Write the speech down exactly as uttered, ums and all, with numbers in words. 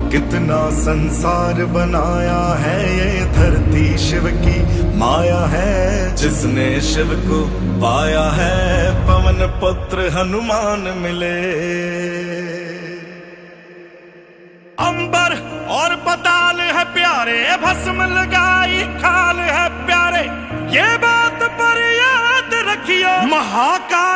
कितना संसार बनाया है, ये धरती शिव की माया है। जिसने शिव को पाया है, पवन पुत्र हनुमान मिले। अंबर और पताल है प्यारे, भस्म लगाई खाल है प्यारे, ये बात पर याद रखियो। महाकाल